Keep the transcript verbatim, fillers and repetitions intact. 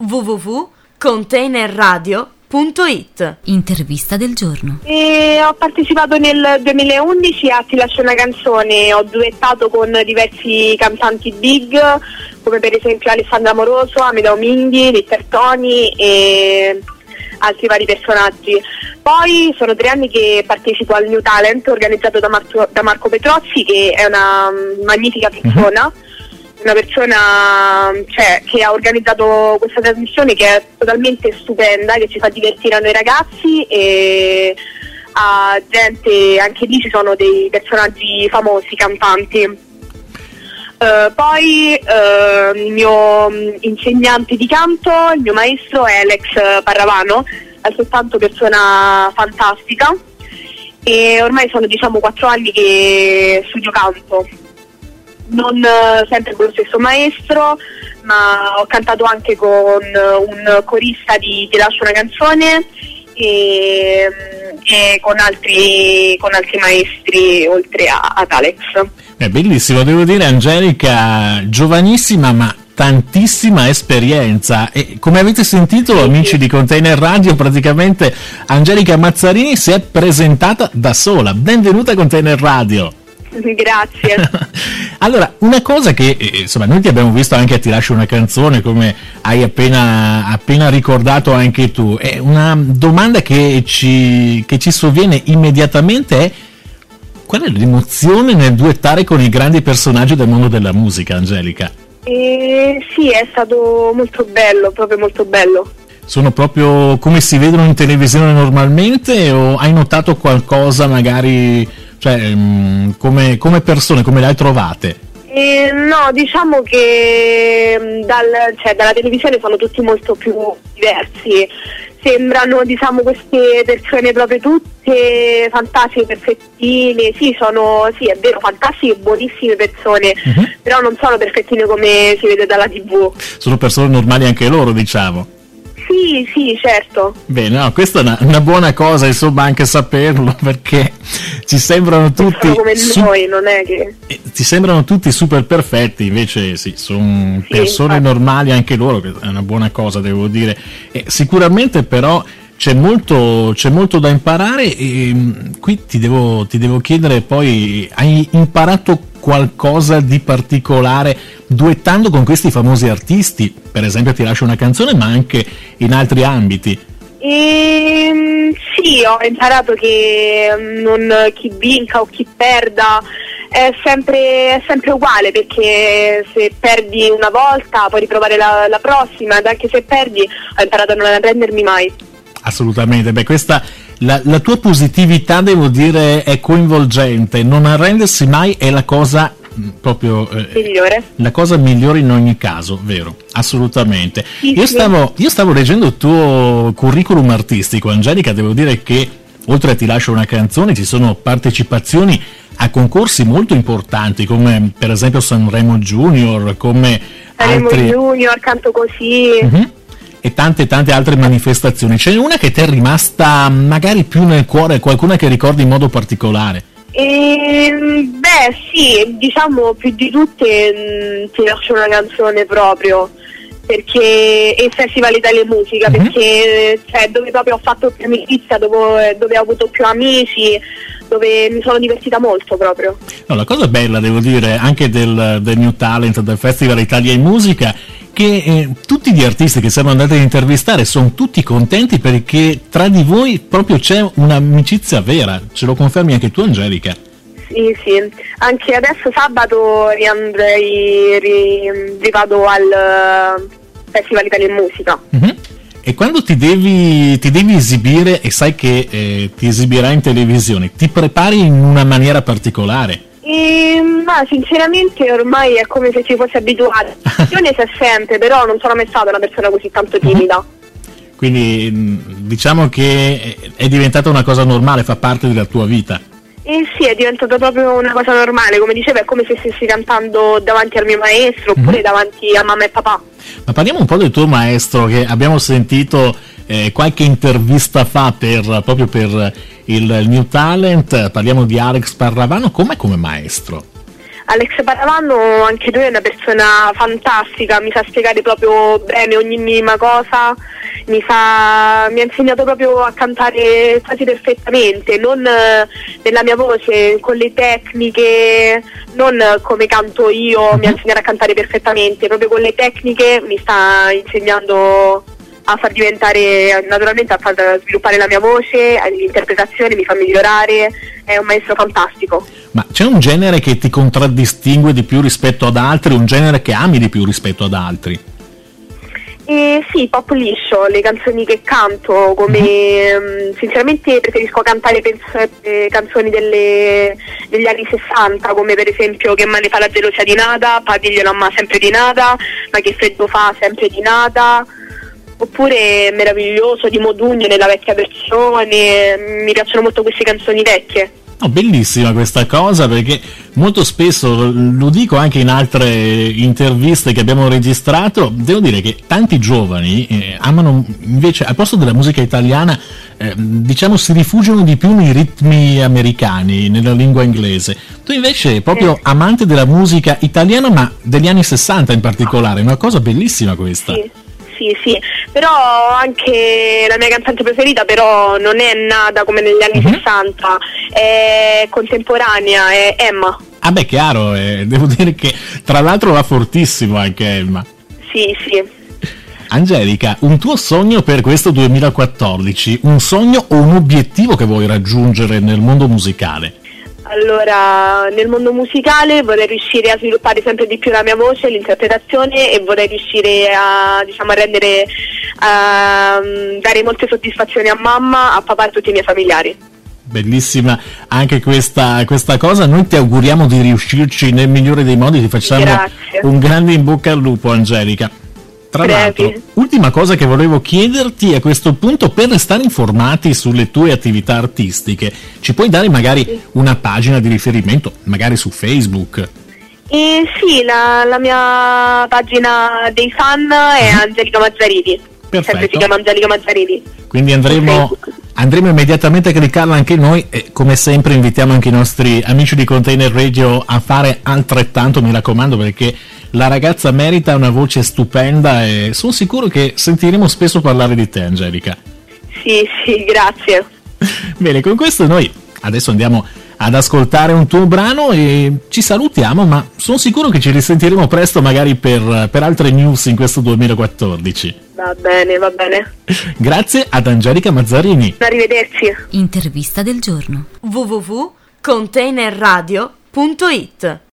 w w w punto container radio punto it. Intervista del giorno. E ho partecipato nel duemilaundici a Ti lascio una canzone, ho duettato con diversi cantanti big, come per esempio Alessandra Moroso, Amedeo Minghi, Litter Tony e altri vari personaggi. Poi sono tre anni che partecipo al New Talent organizzato da, Marco, da Marco Petrozzi, che è una magnifica persona. Mm-hmm. Una persona cioè, che ha organizzato questa trasmissione che è totalmente stupenda, che ci fa divertire a noi ragazzi e a gente, anche lì ci sono dei personaggi famosi, cantanti. Uh, poi uh, il mio insegnante di canto, il mio maestro è Alex Parravano, altrettanto persona fantastica, e ormai sono diciamo quattro anni che studio canto. Non uh, sempre con lo stesso maestro, ma ho cantato anche con uh, un corista di Ti lascio una canzone e, e con altri con altri maestri oltre a, ad Alex. È bellissimo, devo dire, Angelica, giovanissima ma tantissima esperienza, e come avete sentito, sì, amici sì. di Container Radio, praticamente Angelica Mazzarini si è presentata da sola. Benvenuta a Container Radio. Grazie. Allora, una cosa che insomma noi ti abbiamo visto anche a Ti lascio una canzone, come hai appena appena ricordato anche tu, è una domanda che ci che ci sovviene immediatamente è: qual è l'emozione nel duettare con i grandi personaggi del mondo della musica, Angelica? Eh, sì, è stato molto bello, proprio molto bello. Sono proprio come si vedono in televisione normalmente, o hai notato qualcosa magari, cioè come, come persone, come le hai trovate? Eh, no, diciamo che dal, cioè, dalla televisione sono tutti molto più diversi. Sembrano, diciamo, queste persone proprio tutte fantastiche, perfettine. Sì, sono, sì, è vero, fantastiche, buonissime persone, uh-huh. però non sono perfettine come si vede dalla tivù. Sono persone normali anche loro, diciamo. Sì, sì, certo. Bene, no, questa è una, una buona cosa, insomma, anche saperlo, perché ci sembrano tutti sono come su- noi, non è che eh, ci sembrano tutti super perfetti, invece sì, sono sì, persone infatti. normali anche loro, che è una buona cosa, devo dire. E sicuramente però c'è molto c'è molto da imparare, e mh, qui ti devo ti devo chiedere, poi hai imparato qualcosa di particolare duettando con questi famosi artisti? Per esempio Ti lascio una canzone, ma anche in altri ambiti. Ehm, sì, ho imparato che non chi vinca o chi perda è sempre, è sempre uguale, perché se perdi una volta puoi riprovare la, la prossima, ed anche se perdi ho imparato a non arrendermi mai. Assolutamente, beh, questa la, la tua positività, devo dire, è coinvolgente. Non arrendersi mai è la cosa proprio eh, migliore, la cosa migliore in ogni caso, vero? Assolutamente. Sì, io sì. stavo io stavo leggendo il tuo curriculum artistico, Angelica, devo dire che oltre a Ti lascio una canzone ci sono partecipazioni a concorsi molto importanti, come per esempio Sanremo Junior, come Sanremo altri Junior, Canto Così. Uh-huh. E tante tante altre manifestazioni. C'è una che ti è rimasta magari più nel cuore, qualcuna che ricordi in modo particolare? E, beh sì, diciamo più di tutte mh, Ti lascio una canzone proprio, perché e Festival Italia Musica, mm-hmm. perché cioè, dove proprio ho fatto più amicizia, dove, dove ho avuto più amici, dove mi sono divertita molto proprio. No, la cosa bella, devo dire, anche del, del New Talent, del Festival Italia in Musica, che eh, tutti gli artisti che siamo andati ad intervistare sono tutti contenti, perché tra di voi proprio c'è un'amicizia vera. Ce lo confermi anche tu, Angelica? Sì, sì, anche adesso sabato riandrei, ri, rivado al Festival Italia in Musica. Mm-hmm. E quando ti devi, ti devi esibire e sai che eh, ti esibirai in televisione, ti prepari in una maniera particolare? E, ma sinceramente ormai è come se ci fosse abituata. Io c'è sempre, però non sono mai stata una persona così tanto timida. Uh-huh. Quindi diciamo che è diventata una cosa normale, fa parte della tua vita. Eh sì, è diventata proprio una cosa normale, come dicevo, è come se stessi cantando davanti al mio maestro, oppure uh-huh. davanti a mamma e papà. Ma parliamo un po' del tuo maestro, che abbiamo sentito eh, qualche intervista fa per, proprio per il New Talent. Parliamo di Alex Parravano. Com'è come maestro? Alex Paravanno, anche lui è una persona fantastica, mi sa spiegare proprio bene ogni minima cosa, mi, sa, mi ha insegnato proprio a cantare quasi perfettamente, non eh, nella mia voce, con le tecniche, non come canto io, mi ha insegnato a cantare perfettamente, proprio con le tecniche mi sta insegnando a far diventare, naturalmente a far sviluppare la mia voce, l'interpretazione mi fa migliorare, è un maestro fantastico. Ma c'è un genere che ti contraddistingue di più rispetto ad altri, un genere che ami di più rispetto ad altri? Eh, sì, pop liscio, le canzoni che canto, come mm-hmm. sinceramente preferisco cantare pens- eh, canzoni delle, degli anni sessanta, come per esempio Che male fa la gelosia di Nada, Padigliolo ma sempre di Nada, Ma che freddo fa sempre di Nada, oppure Meraviglioso di Modugno nella vecchia versione, mi piacciono molto queste canzoni vecchie. Oh, bellissima questa cosa, perché molto spesso, lo dico anche in altre interviste che abbiamo registrato, devo dire che tanti giovani eh, amano invece, al posto della musica italiana, eh, diciamo si rifugiano di più nei ritmi americani, nella lingua inglese. Tu invece proprio sì. amante della musica italiana, ma degli anni sessanta in particolare, è una cosa bellissima questa. Sì. Sì, sì, però anche la mia cantante preferita però non è nata come negli anni uh-huh. sessanta, è contemporanea, è Emma. Ah beh, chiaro, eh, devo dire che tra l'altro va fortissimo anche Emma. Sì, sì. Angelica, un tuo sogno per questo duemilaquattordici, un sogno o un obiettivo che vuoi raggiungere nel mondo musicale? Allora, nel mondo musicale vorrei riuscire a sviluppare sempre di più la mia voce, l'interpretazione, e vorrei riuscire a, diciamo, a rendere, a dare molte soddisfazioni a mamma, a papà e a tutti i miei familiari. Bellissima anche questa, questa cosa, noi ti auguriamo di riuscirci nel migliore dei modi, ti facciamo Grazie. Un grande in bocca al lupo, Angelica. Tra Brevi. l'altro, ultima cosa che volevo chiederti a questo punto, per restare informati sulle tue attività artistiche, ci puoi dare magari sì. una pagina di riferimento, magari su Facebook? Eh, sì, la, la mia pagina dei fan è Angelica Mazzarini. Perfetto. Sempre si chiama Angelica Mazzarini. Quindi andremo, andremo immediatamente a cliccarla anche noi, e come sempre invitiamo anche i nostri amici di Container Radio a fare altrettanto, mi raccomando, perché la ragazza merita una voce stupenda e sono sicuro che sentiremo spesso parlare di te, Angelica. Sì, sì, grazie. Bene, con questo noi adesso andiamo ad ascoltare un tuo brano e ci salutiamo, ma sono sicuro che ci risentiremo presto, magari per, per altre news in questo duemilaquattordici. Va bene, va bene. Grazie ad Angelica Mazzarini. Arrivederci. Intervista del giorno. w w w punto container radio punto it